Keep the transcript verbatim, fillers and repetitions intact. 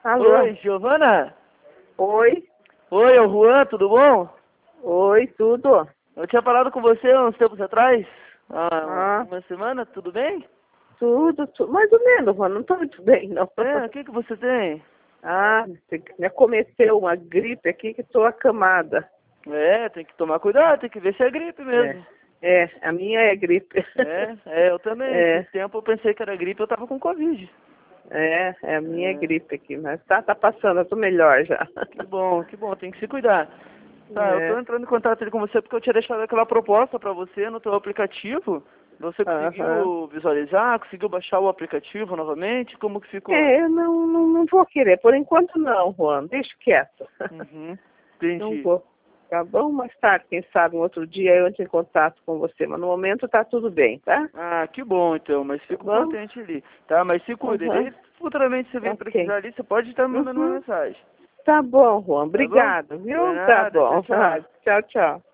Alô? Oi, Giovana? Oi? Oi, é o Juan, tudo bom? Oi, tudo? Eu tinha falado com você uns tempos atrás, há Ah, uma semana, tudo bem? tudo, tudo. Mais ou menos, mano. Não tô muito bem, não. É, o que que você tem? Ah, me comecei uma gripe aqui que tô acamada. É, tem que tomar cuidado, tem que ver se é gripe É, mesmo. é, a minha é gripe. É, é, eu também, esse É, tempo eu pensei que era gripe, eu tava com Covid. é, é a minha é É, gripe aqui, mas tá, tá passando, eu tô melhor já. que bom, que bom, tem que se cuidar. Tá, eu tô É, entrando em contato ali com você porque eu tinha deixado aquela proposta pra você no teu aplicativo. Você aham. conseguiu visualizar, conseguiu baixar o aplicativo novamente? Como que ficou? É, eu não, não, não vou querer. Por enquanto não, Juan. Deixa quieto. Uhum, Não entendi. vou. Tá bom? Mais tarde, quem sabe, um outro dia eu entro em contato com você. Mas no momento tá tudo bem, tá? Ah, que bom então, mas Tá fico bom? contente ali, tá? Mas se cuida, e Aham. daí futuramente você vem Ok. precisar ali, você pode estar me mandando uma Uhum. mensagem, Tá bom, Juan. tá bom? Obrigado, De viu? Tá nada, tchau, bom. tchau. Tchau, tchau.